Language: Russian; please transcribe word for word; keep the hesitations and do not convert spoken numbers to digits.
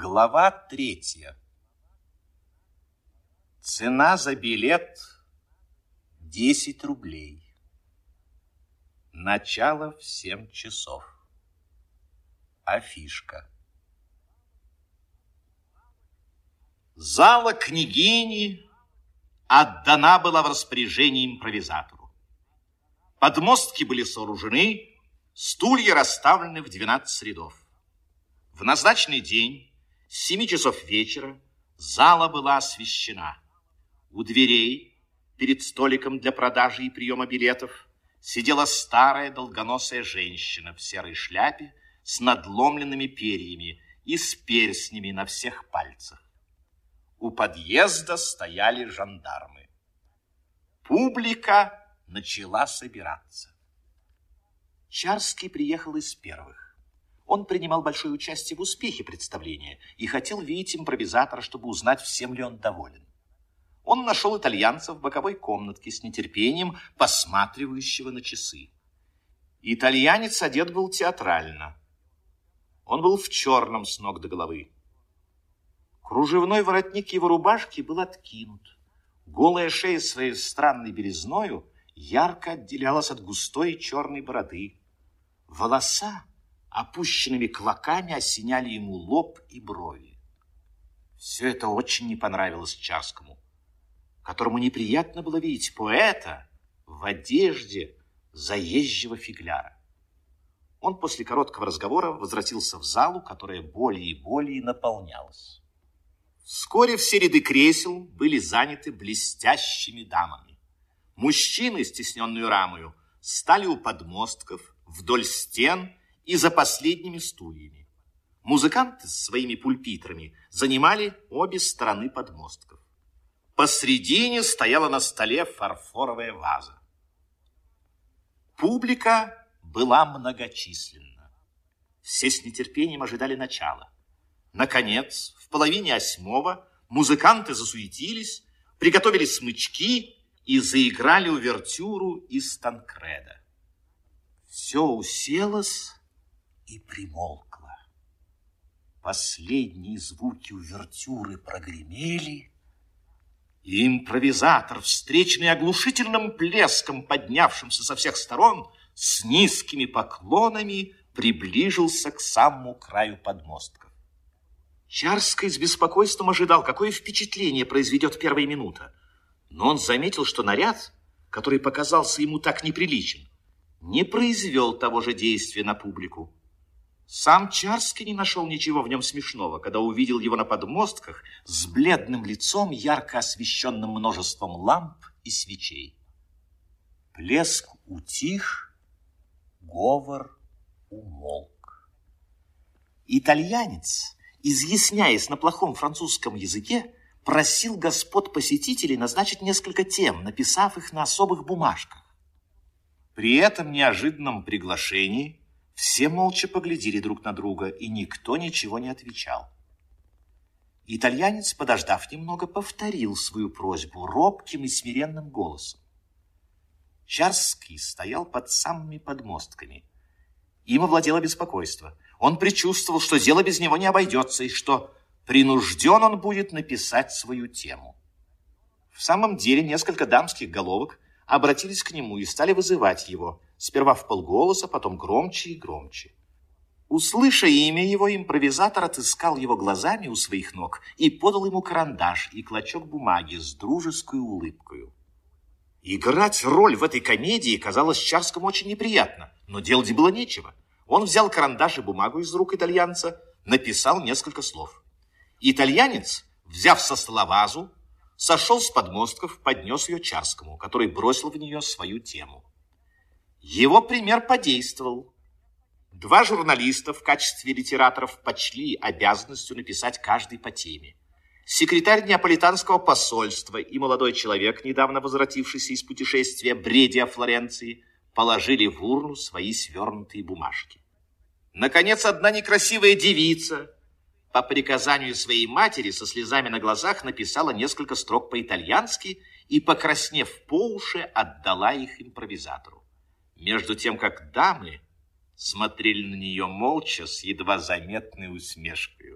Глава третья. Цена за билет десять рублей. Начало в семь часов. Афишка. Зала княгини отдана была в распоряжение импровизатору. Подмостки были сооружены, стулья расставлены в двенадцать рядов. В назначенный день, с семи часов вечера, зала была освещена. У дверей, перед столиком для продажи и приема билетов, сидела старая долгоносая женщина в серой шляпе с надломленными перьями и с перстнями на всех пальцах. У подъезда стояли жандармы. Публика начала собираться. Чарский приехал из первых. Он принимал большое участие в успехе представления и хотел видеть импровизатора, чтобы узнать, всем ли он доволен. Он нашел итальянца в боковой комнатке с нетерпением, посматривающего на часы. Итальянец одет был театрально. Он был в черном с ног до головы. Кружевной воротник его рубашки был откинут. Голая шея своей странной белизною ярко отделялась от густой черной бороды. Волоса опущенными клоками осеняли ему лоб и брови. Все это очень не понравилось Чарскому, которому неприятно было видеть поэта в одежде заезжего фигляра. Он после короткого разговора возвратился в залу, которая более и более наполнялась. Вскоре все ряды кресел были заняты блестящими дамами. Мужчины, стесненные рамою, стали у подмостков, вдоль стен и за последними стульями. Музыканты с своими пульпитрами занимали обе стороны подмостков. Посредине стояла на столе фарфоровая ваза. Публика была многочисленна. Все с нетерпением ожидали начала. Наконец, в половине восьмого музыканты засуетились, приготовили смычки и заиграли увертюру из Танкреда. Все уселось и примолкло. Последние звуки увертюры прогремели, и импровизатор, встреченный оглушительным плеском, поднявшимся со всех сторон, с низкими поклонами приближился к самому краю подмостков. Чарский с беспокойством ожидал, какое впечатление произведет первая минута. Но он заметил, что наряд, который показался ему так неприличен, не произвел того же действия на публику. Сам Чарский не нашел ничего в нем смешного, когда увидел его на подмостках с бледным лицом, ярко освещенным множеством ламп и свечей. Плеск утих, говор умолк. Итальянец, изъясняясь на плохом французском языке, просил господ посетителей назначить несколько тем, написав их на особых бумажках. При этом неожиданном приглашении все молча поглядели друг на друга, и никто ничего не отвечал. Итальянец, подождав немного, повторил свою просьбу робким и смиренным голосом. Чарский стоял под самыми подмостками. Им овладело беспокойство. Он предчувствовал, что дело без него не обойдется, и что принужден он будет написать свою тему. В самом деле несколько дамских головок обратились к нему и стали вызывать его, сперва вполголоса, потом громче и громче. Услыша имя его, импровизатор отыскал его глазами у своих ног и подал ему карандаш и клочок бумаги с дружеской улыбкою. Играть роль в этой комедии казалось Чарскому очень неприятно, но делать было нечего. Он взял карандаш и бумагу из рук итальянца, написал несколько слов. Итальянец, взяв со стола вазу, сошел с подмостков, поднес ее Чарскому, который бросил в нее свою тему. Его пример подействовал. Два журналиста в качестве литераторов почли обязанностью написать каждый по теме. Секретарь неаполитанского посольства и молодой человек, недавно возвратившийся из путешествия, бредя о Флоренции, положили в урну свои свернутые бумажки. Наконец, одна некрасивая девица по приказанию своей матери со слезами на глазах написала несколько строк по-итальянски и, покраснев по уши, отдала их импровизатору. Между тем, как дамы смотрели на нее молча с едва заметной усмешкой.